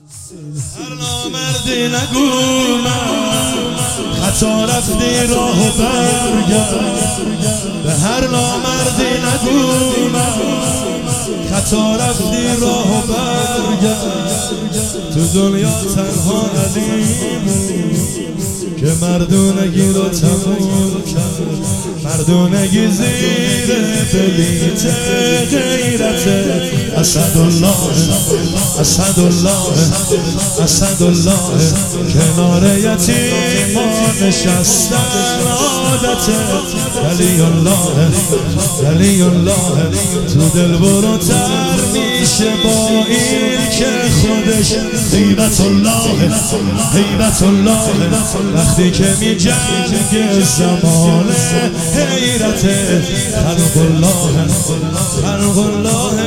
هر نامردی نگو من خطا رفتی راه و برگرد. به هر نامردی نگو من خطا رفتی راه و برگرد. تو دنیا تنها علیمون که مردونگی رو تموم کرد. مردونگی زیر بلیت غیرت اسدالله اسدالله اسدالله کنار یتیمان نشستن عادته. ولی الله ولی الله تو دل بروتر میشه با این که خودش هیبت الله هیبت الله. وقتی که می جنگ زمانه حیرت خلق الله خلق الله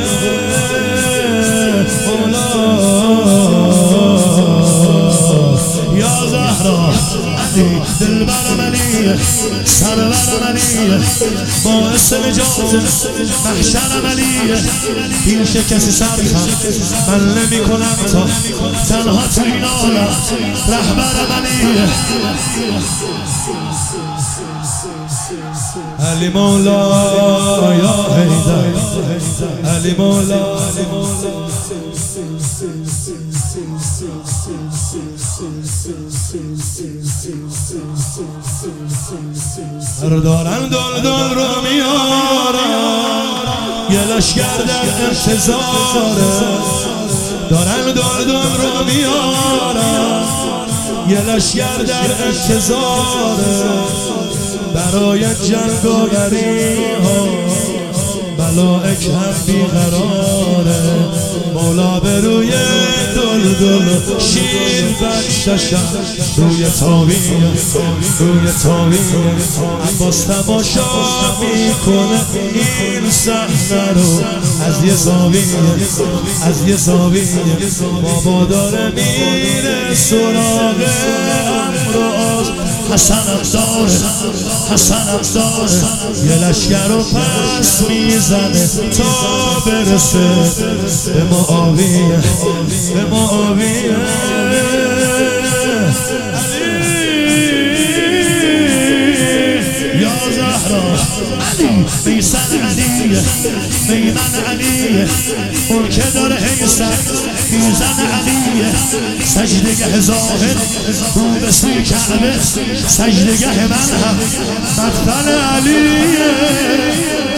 یا زهرا علی دلبر منی سرور منی باعث نجات محشر منی. پیش کسی سر من نمی کنم تا تنها تو این عالم رهبر منی. علی مولا یا حیدر علی مولا دارن دل دل رو میارن یه لشگر در انتظاره. دارن دل دل رو میارن یه لشگر در انتظاره. برای جنگ و غریها ملائک هم بیقراره. مولا به روی دل دل شیر بخششم روی تاویه روی تاویه. عباس تماشا میکنه این صحنه رو از یه زاویه از یه زاویه. بابا داره میره سراغ امراض. حسن افزار حسن افزار یه لشگر رو پس میزنه تا برسه به معاویه به معاویه. یا زهرا علی میسن علی میمن علی ملکه داره حیثن میزن علی. سجدگه ظاهر رو به سوی کعبه سجدگه من هم مدفن علیه.